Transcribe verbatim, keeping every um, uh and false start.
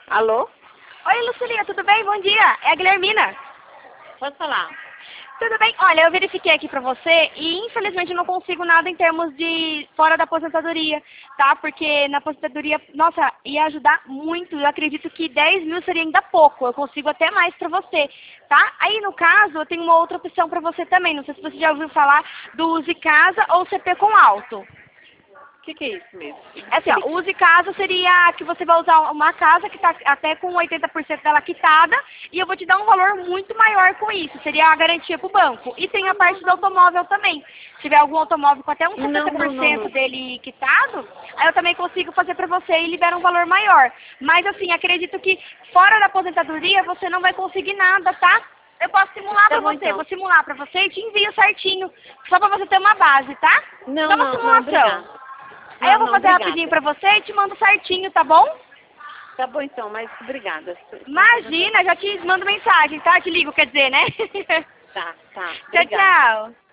Alô? Oi, Lucilinha, tudo bem? Bom dia. É a Guilhermina. Pode falar. Tudo bem? Olha, eu verifiquei aqui pra você e infelizmente eu não consigo nada em termos de fora da aposentadoria, tá? Porque na aposentadoria, nossa, ia ajudar muito. Eu acredito que dez mil seria ainda pouco. Eu consigo até mais pra você, tá? Aí no caso, eu tenho uma outra opção pra você também. Não sei se você já ouviu falar do Use Casa ou C P com Alto. O que, que é isso mesmo? É assim, ó, o Use Casa seria que você vai usar uma casa que está até com oitenta por cento dela quitada e eu vou te dar um valor muito maior com isso. Seria a garantia para o banco. E tem a parte do automóvel também. Se tiver algum automóvel com até uns Não, setenta não, por não, cento não. dele quitado, aí eu também consigo fazer para você e libera um valor maior. Mas assim, acredito que fora da aposentadoria você não vai conseguir nada, tá? Eu posso simular Tá para bom, você, então. vou simular para você e te envio certinho, só para você ter uma base, tá? Não, Só uma não, não, simulação. obrigada. Aí eu Não, vou não, fazer rapidinho obrigada. pra você e te mando certinho, tá bom? Tá bom, então, mas obrigada. Imagina, já te mando mensagem, tá? Te ligo, quer dizer, né? Tá, tá. Tchau, Obrigada. tchau.